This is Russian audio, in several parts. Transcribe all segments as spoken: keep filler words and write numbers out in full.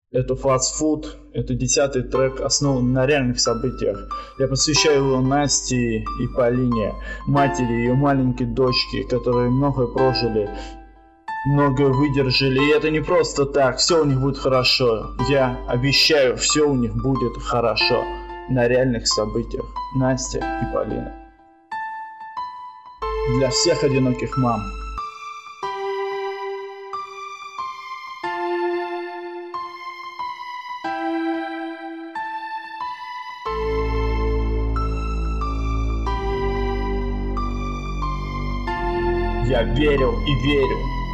Это фастфуд, это десятый трек, основан на реальных событиях. Я посвящаю его Насте и Полине, матери ее маленькой дочки, которые многое прожили, многое выдержали. И это не просто так, все у них будет хорошо. Я обещаю, все у них будет хорошо. На реальных событиях. Настя и Полина. Для всех одиноких мам. Я верю и верю,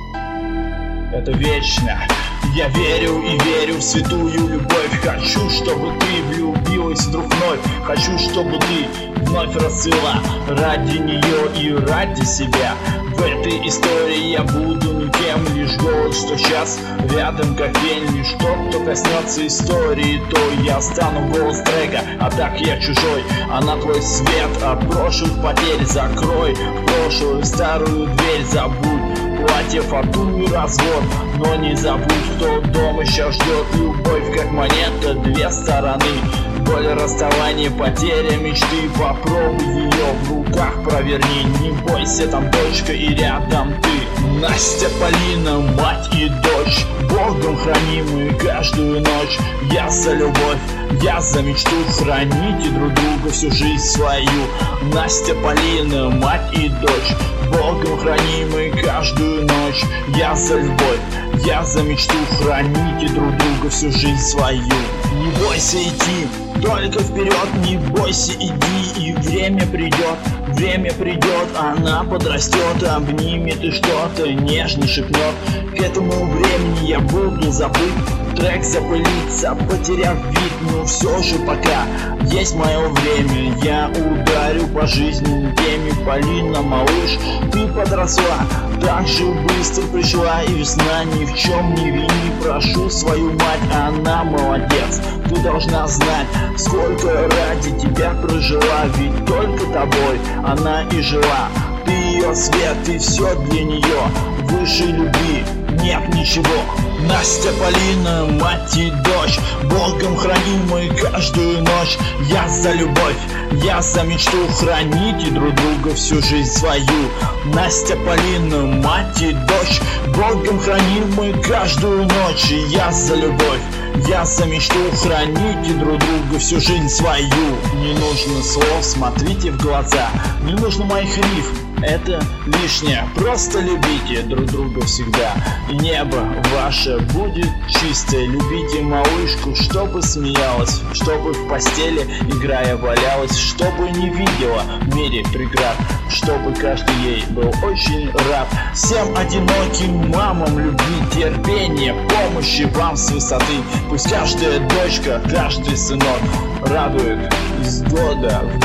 это вечно. Я верю и верю в святую любовь. Хочу, чтобы ты влюбилась вдруг вновь. Хочу, чтобы ты вновь расцвела ради нее и ради себя. В этой истории я буду никем, лишь голос, что сейчас рядом как тень. Лишь тот, кто коснется истории, то я стану голос трека. А так я чужой, она твой свет. От прошлых потерь закрой в прошлую старую дверь. Забудь платье, фату и развод, но не забудь, кто дома сейчас ждет. Любовь как монета, две стороны. Боль расставания, потеря мечты. Попробуй ее в руках проверни. Не бойся, там дочка и рядом ты. Настя, Полина, мать и дочь, Богом хранимые каждую ночь. Я за любовь, я за мечту. Храните друг друга всю жизнь свою. Настя, Полина, мать и дочь, Богом хранимые каждую ночь. Я за любовь, я за мечту. Храните друг друга всю жизнь свою. Не бойся идти, только вперед. Не бойся, иди, и время придет. Время придет, она подрастет, обнимет и что-то нежно шепнет. К этому времени я буду забыт, трек запылится, потеряв вид. Но все же пока есть мое время, я ударю по жизни теме. Полина, малыш, ты подросла, так же быстро пришла и весна. Ни в чем не вини, прошу свою мать, она молодец. Ты должна знать, сколько ради тебя прожила, ведь только тобой она и жила. Ты ее свет, ты все для нее, выше любви нет ничего. Настя, Полина, мать и дочь, Богом хранимые каждую ночь. Я за любовь, я за мечту. Храните друг друга всю жизнь свою. Настя, Полина, мать и дочь, Богом хранимые каждую ночь. Я за любовь, я за мечту. Храните друг друга всю жизнь свою. Не нужно слов, смотрите в глаза, не нужно моих рифм, это лишнее. Просто любите друг друга всегда, и небо ваше будет чистое. Любите малышку, чтобы смеялась, чтобы в постели играя валялась, чтобы не видела в мире преград, чтобы каждый ей был очень рад. Всем одиноким мамам любви, терпения, помощи вам с высоты. Пусть каждая дочка, каждый сынок радует из года в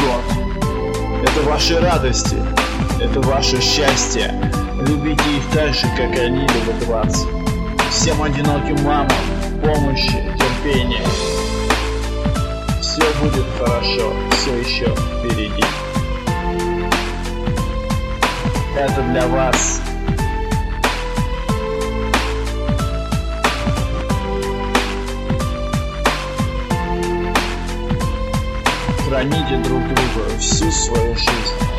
год. Это ваши радости, это ваше счастье. Любите их так же, как они любят вас. Всем одиноким мамам помощи, терпения. Все будет хорошо, все еще впереди. Это для вас. Храните друг друга всю свою жизнь.